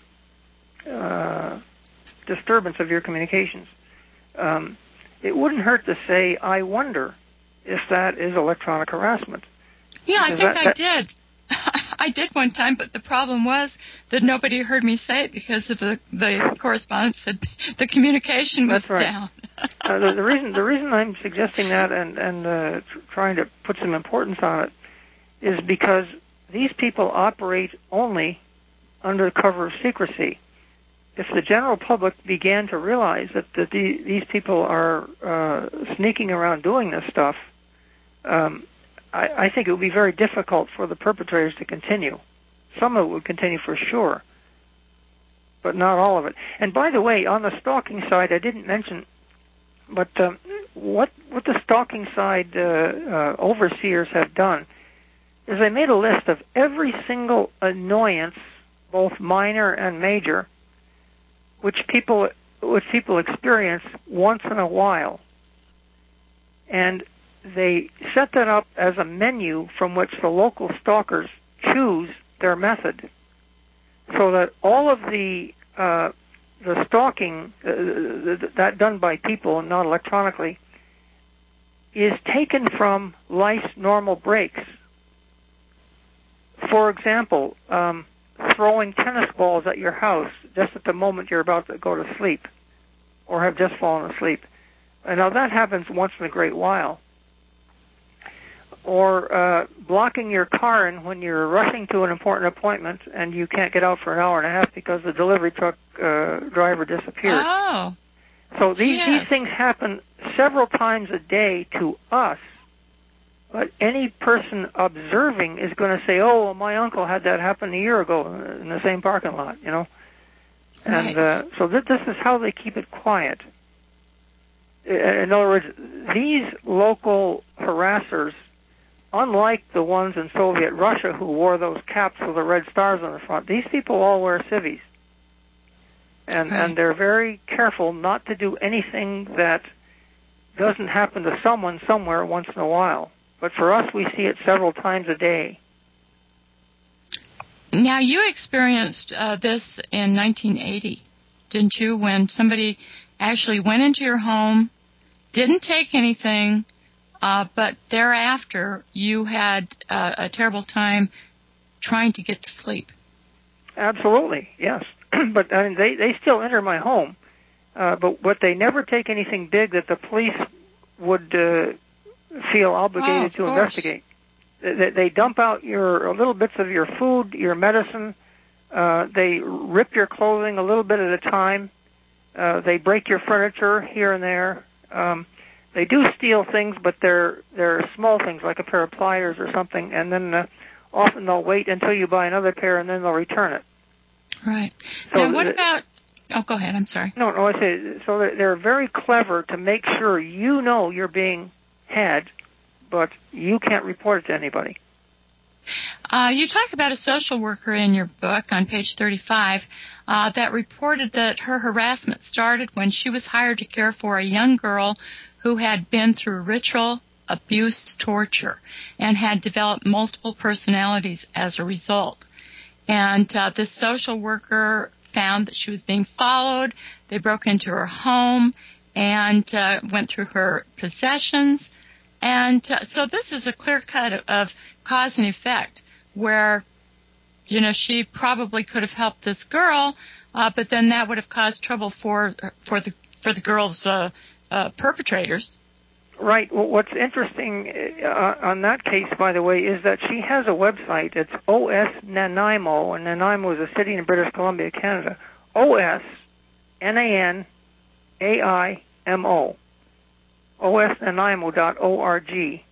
uh, disturbance of your communications, um, it wouldn't hurt to say, I wonder if that is electronic harassment. Yeah, I Because think that, I did. I did one time, but the problem was that nobody heard me say it because of the, the correspondence said the communication was That's right. down. uh, the, the reason the reason I'm suggesting that and, and uh, tr- trying to put some importance on it is because these people operate only under the cover of secrecy. if the general public began to realize that, that the, these people are uh, sneaking around doing this stuff, um, I, I think it would be very difficult for the perpetrators to continue. Some of it would continue for sure, but not all of it. And by the way, on the stalking side, I didn't mention, but um, what what the stalking side uh, uh, overseers have done is they made a list of every single annoyance, both minor and major, which people which people experience once in a while, and they set that up as a menu from which the local stalkers choose their method, so that all of the uh, the stalking uh, that done by people and not electronically is taken from life's normal breaks. For example, um, throwing tennis balls at your house just at the moment you're about to go to sleep or have just fallen asleep. And now that happens once in a great while. Or uh, blocking your car in when you're rushing to an important appointment and you can't get out for an hour and a half because the delivery truck uh, driver disappeared. Oh. So these, yes. these things happen several times a day to us. But any person observing is going to say, oh, well, my uncle had that happen a year ago in the same parking lot, you know. Right. And uh, so th- this is how they keep it quiet. In other words, these local harassers, unlike the ones in Soviet Russia who wore those caps with the red stars on the front, these people all wear civvies. And, right. and they're very careful not to do anything that doesn't happen to someone somewhere once in a while. But for us, we see it several times a day. Now, you experienced uh, this in nineteen eighty, didn't you, when somebody actually went into your home, didn't take anything, uh, but thereafter you had uh, a terrible time trying to get to sleep. Absolutely, yes. But I mean, they, they still enter my home, uh, but, but they never take anything big that the police would uh, feel obligated oh, to course. investigate. They, they dump out your little bits of your food, your medicine. Uh, they rip your clothing a little bit at a time. Uh, they break your furniture here and there. Um, they do steal things, but they're they're small things like a pair of pliers or something. And then uh, often they'll wait until you buy another pair, and then they'll return it. Right. So now, what the, about? Oh, go ahead. I'm sorry. No, no. I say so. They're, they're very clever to make sure you know you're being had, but you can't report it to anybody. Uh, you talk about a social worker in your book on page thirty-five uh, that reported that her harassment started when she was hired to care for a young girl who had been through ritual abuse torture and had developed multiple personalities as a result. And uh, this social worker found that she was being followed. They broke into her home and uh, went through her possessions. And uh, so this is a clear cut of, of cause and effect where, you know, she probably could have helped this girl, uh, but then that would have caused trouble for for the for the girl's uh, uh, perpetrators. Right. Well, what's interesting uh, on that case, by the way, is that she has a website. It's O S Nanaimo, and Nanaimo is a city in British Columbia, Canada. O S N A N A I M O. O S Nanaimo dot org. Okay.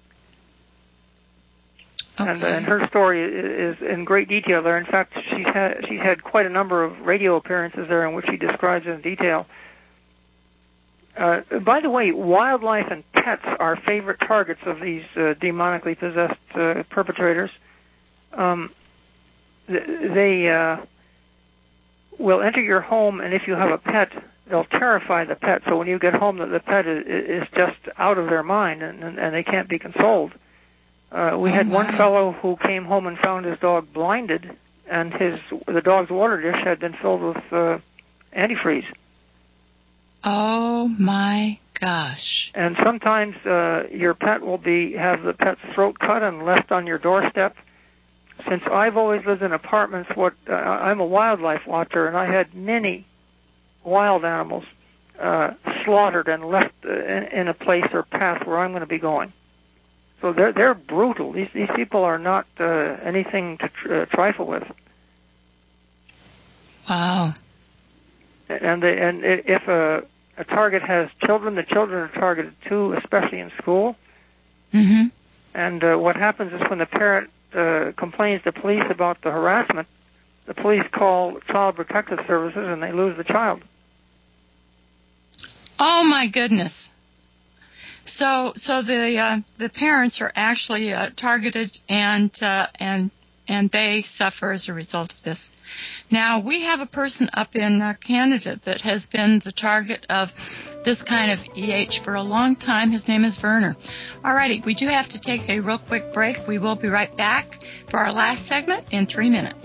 And, uh, and her story is in great detail there. In fact, she's had she's had quite a number of radio appearances there in which she describes in detail. Uh, by the way, wildlife and pets are favorite targets of these uh, demonically possessed uh, perpetrators. Um, they uh, will enter your home, and if you have a pet, they'll terrify the pet. So when you get home, the, the pet is, is just out of their mind, and, and, and they can't be consoled. Uh, we oh had my. one fellow who came home and found his dog blinded, and his the dog's water dish had been filled with uh, antifreeze. Oh my gosh! And sometimes uh, your pet will be have the pet's throat cut and left on your doorstep. Since I've always lived in apartments, what uh, I'm a wildlife watcher, and I had many wild animals uh, slaughtered and left uh, in, in a place or path where I'm going to be going. So they're they're brutal. These these people are not uh, anything to tr- uh, trifle with. Wow. And, they, and if a, a target has children, the children are targeted too, especially in school. Mm-hmm. And uh, what happens is when the parent uh, complains to police about the harassment, the police call Child Protective Services and they lose the child. Oh my goodness! So, so the uh, the parents are actually uh, targeted, and uh, and and they suffer as a result of this. Now we have a person up in uh, Canada that has been the target of this kind of E H for a long time. His name is Werner. Alrighty, we do have to take a real quick break. We will be right back for our last segment in three minutes.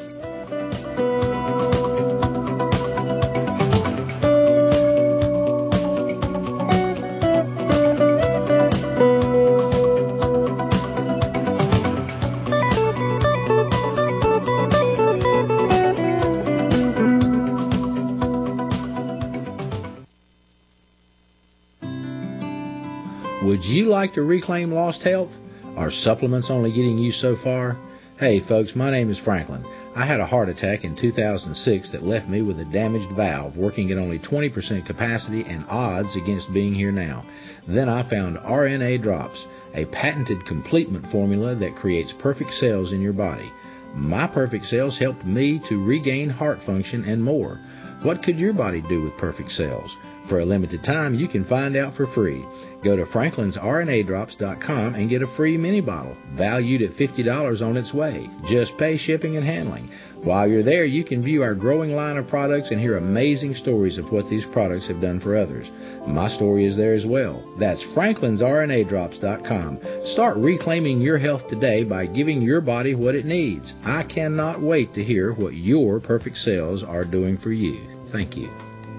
Would you like to reclaim lost health? Are supplements only getting you so far? Hey folks, my name is Franklin. I had a heart attack in two thousand six that left me with a damaged valve working at only twenty percent capacity and odds against being here now. Then I found R N A Drops, a patented complement formula that creates perfect cells in your body. My perfect cells helped me to regain heart function and more. What could your body do with perfect cells? For a limited time, you can find out for free. Go to franklins r n a drops dot com and get a free mini bottle, valued at fifty dollars on its way. Just pay shipping and handling. While you're there, you can view our growing line of products and hear amazing stories of what these products have done for others. My story is there as well. That's franklins r n a drops dot com. Start reclaiming your health today by giving your body what it needs. I cannot wait to hear what your perfect cells are doing for you. Thank you.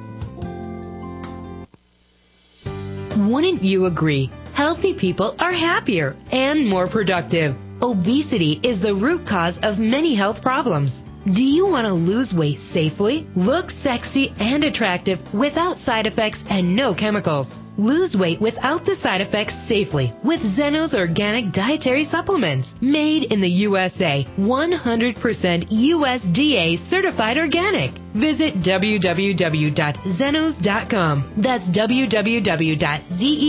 Wouldn't you agree? Healthy people are happier and more productive. Obesity is the root cause of many health problems. Do you want to lose weight safely, look sexy and attractive without side effects and no chemicals? Lose weight without the side effects safely with Zenos Organic Dietary Supplements. Made in the U S A, one hundred percent U S D A certified organic. Visit w w w dot zenos dot com. That's w w w dot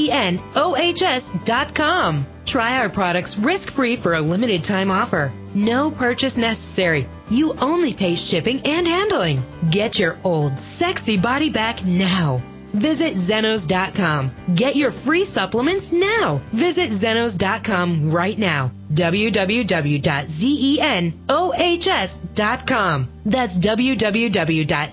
zenos dot com. Try our products risk-free for a limited time offer. No purchase necessary. You only pay shipping and handling. Get your old sexy body back now. Visit zenos dot com. Get your free supplements now. Visit zenos dot com right now. w w w dot zenos dot com. That's w w w dot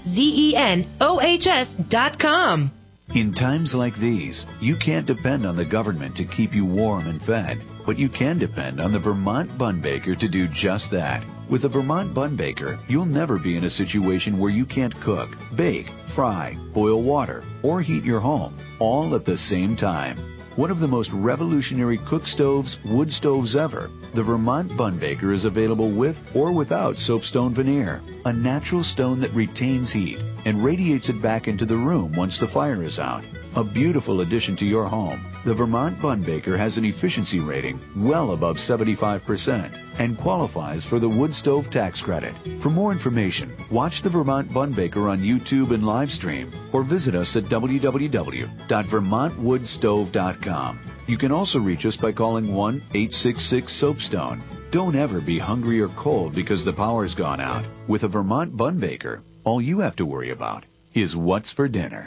zenos dot com. In times like these, you can't depend on the government to keep you warm and fed, but you can depend on the Vermont Bun Baker to do just that. With the Vermont Bun Baker, you'll never be in a situation where you can't cook, bake, fry, boil water, or heat your home, all at the same time. One of the most revolutionary cook stoves, wood stoves ever, the Vermont Bun Baker is available with or without soapstone veneer, a natural stone that retains heat and radiates it back into the room once the fire is out. A beautiful addition to your home, the Vermont Bun Baker has an efficiency rating well above seventy-five percent and qualifies for the wood stove tax credit. For more information, watch the Vermont Bun Baker on YouTube and live stream, or visit us at w w w dot vermont wood stove dot com. You can also reach us by calling one eight six six soapstone. Don't ever be hungry or cold because the power's gone out. With a Vermont Bun Baker, all you have to worry about is what's for dinner.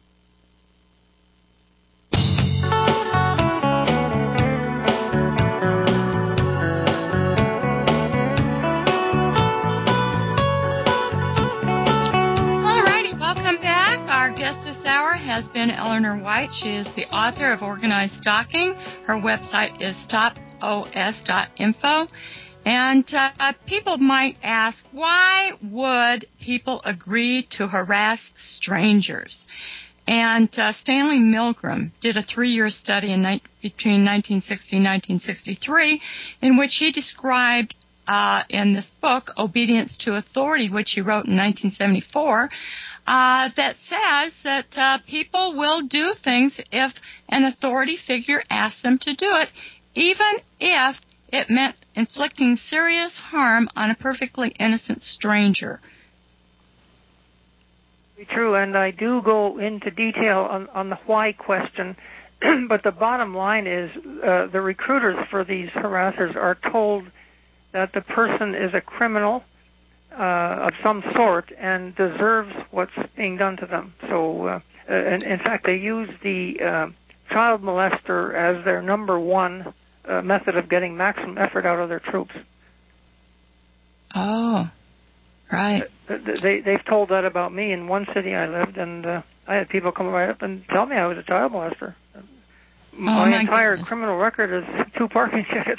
Has been Eleanor White. She is the author of Organized Stalking. Her website is stop o s dot info. And uh, people might ask, why would people agree to harass strangers? And uh, Stanley Milgram did a three-year study in ni- between nineteen sixty and nineteen sixty-three in which he described uh, in this book, Obedience to Authority, which he wrote in nineteen seventy-four, Uh, that says that uh, people will do things if an authority figure asks them to do it, even if it meant inflicting serious harm on a perfectly innocent stranger. True, and I do go into detail on, on the why question, but the bottom line is uh, the recruiters for these harassers are told that the person is a criminal uh, of some sort and deserves what's being done to them. So, uh, in, in fact, they use the uh, child molester as their number one uh, method of getting maximum effort out of their troops. Oh, right. They, they've told that about me in one city I lived, and uh, I had people come right up and tell me I was a child molester. Oh, my, my entire goodness. criminal record is two parking tickets.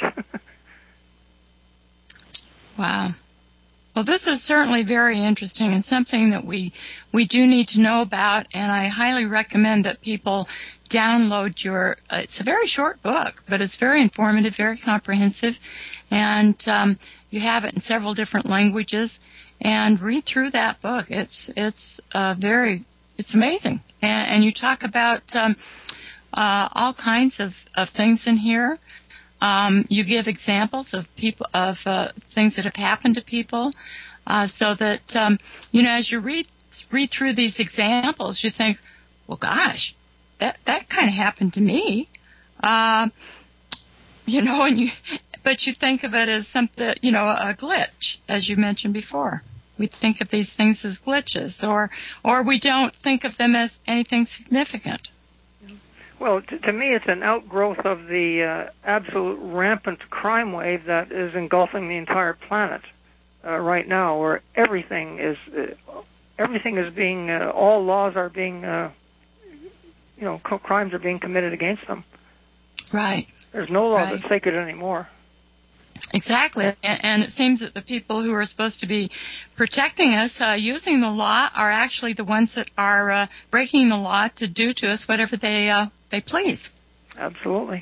Wow. Well, this is certainly very interesting and something that we we do need to know about, and I highly recommend that people download your, uh, it's a very short book, but it's very informative, very comprehensive, and um, you have it in several different languages, and read through that book. It's it's uh, very, it's amazing. And, and you talk about um, uh, all kinds of, of things in here. Um, you give examples of people of uh, things that have happened to people, uh, so that um, you know, as you read read through these examples, you think, well, gosh, that that kind of happened to me, uh, you know, and you, but you think of it as something, you know, a glitch, as you mentioned before. We think of these things as glitches, or or we don't think of them as anything significant. Well, t- to me, it's an outgrowth of the uh, absolute rampant crime wave that is engulfing the entire planet uh, right now, where everything is uh, everything is being, uh, all laws are being, uh, you know, co- crimes are being committed against them. Right. There's no law Right. that's sacred anymore. Exactly, and, and it seems that the people who are supposed to be protecting us, uh, using the law, are actually the ones that are uh, breaking the law to do to us whatever they uh, they please. Absolutely.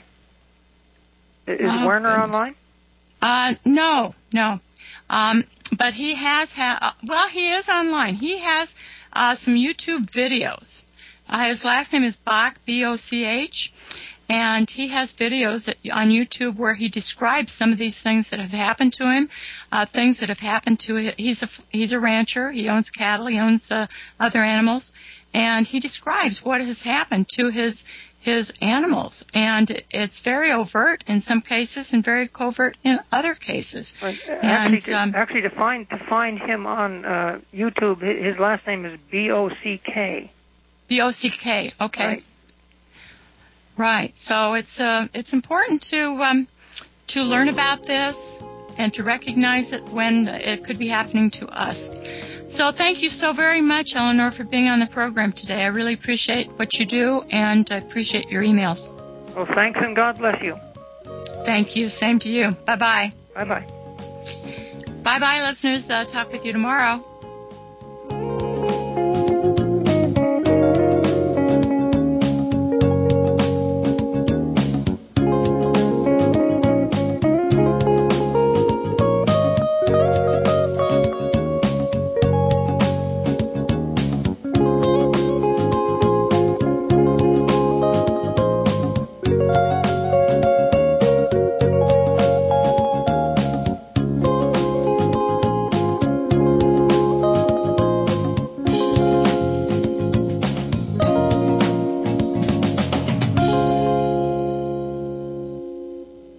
Is Oh, Werner goodness. online? Uh, no, no. Um, but he has had, uh, well, he is online. He has uh, some YouTube videos. Uh, his last name is Bach, B O C H, and he has videos that, on YouTube where he describes some of these things that have happened to him, uh, things that have happened to him. He's a, he's a rancher. He owns cattle. He owns uh, other animals. And he describes what has happened to his his animals, and it's very overt in some cases and very covert in other cases. Right. And Actually, to, um, actually, to find to find him on uh, YouTube, hi- his last name is B O C K. B O C K. Okay. Right. Right. So it's uh, it's important to um, to learn about this and to recognize it when it could be happening to us. So thank you so very much, Eleanor, for being on the program today. I really appreciate what you do, and I appreciate your emails. Well, thanks, and God bless you. Thank you. Same to you. Bye-bye. Bye-bye. Bye-bye, listeners. Uh, talk with you tomorrow.